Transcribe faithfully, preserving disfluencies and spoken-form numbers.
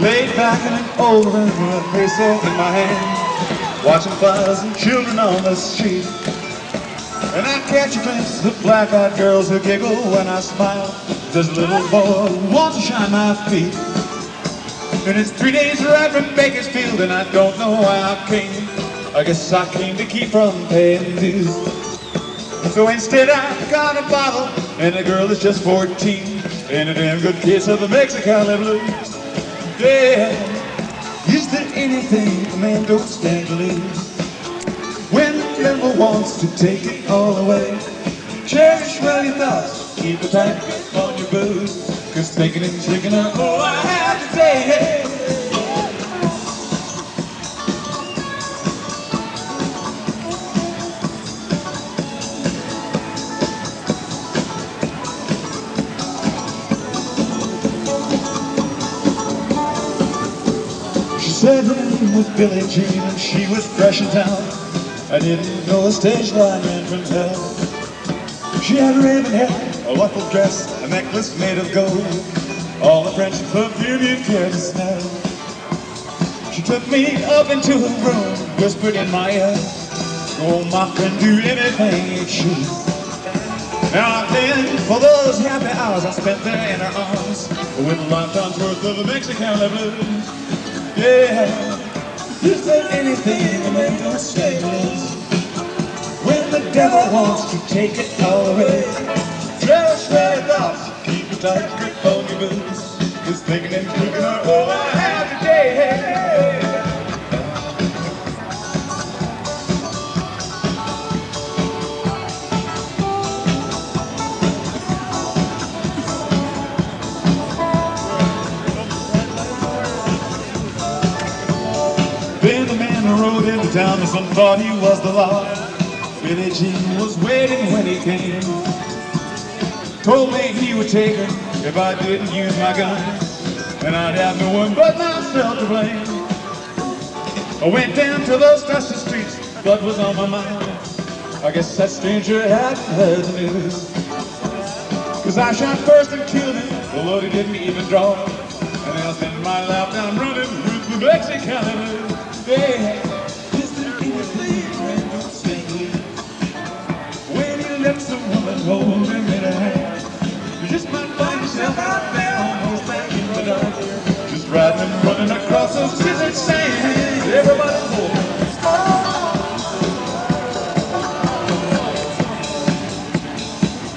Laid back in an old room with a peso in my hand, watching fires and children on the street. And I catch a glimpse of black-eyed girls who giggle when I smile. There's a little boy who wants to shine my feet. And it's three days ride from Bakersfield, and I don't know why I came. I guess I came to keep from paying dues. So instead I got a bottle, and the girl is just fourteen, and a damn good case of the Mexicali blues. Yeah, is there anything a man don't stand to lose? When the devil wants to take it all away, cherish well your thoughts, keep a tight grip on your booze, cause thinking and drinking are all I have to say. Hey. She said her name was Billie Jean and she was fresh in town. I didn't know a stage line ran from hell. She had raven hair, a ruffled dress, a necklace made of gold, all the French perfume you care to smell. She took me up into her room, whispered in my ear, "Oh, ma can do anything you choose." Now and then, for those happy hours I spent there in her arms, with a lifetime's worth of the Mexicali blues. Yeah, is there anything a man don't say is? When the devil wants to take it all away, just let it off, keep a tight grip on your boots, cause thinking and drinking are all I have today. Then the man who rode into town, and some thought he was the law. Billie Jean was waiting when he came. Told me he would take her if I didn't use my gun, and I'd have no one but myself to blame. I went down to those dusty streets, blood was on my mind. I guess that stranger had heard the news, cause I shot first and killed him, although he didn't even draw. And I'll spend my life down running through the Mexicali blues. Yeah, is there anything a man don't stand to lose? When you let some woman hold him in her hand, you just might find yourself out there almost back in the dark, just riding and running across those cities.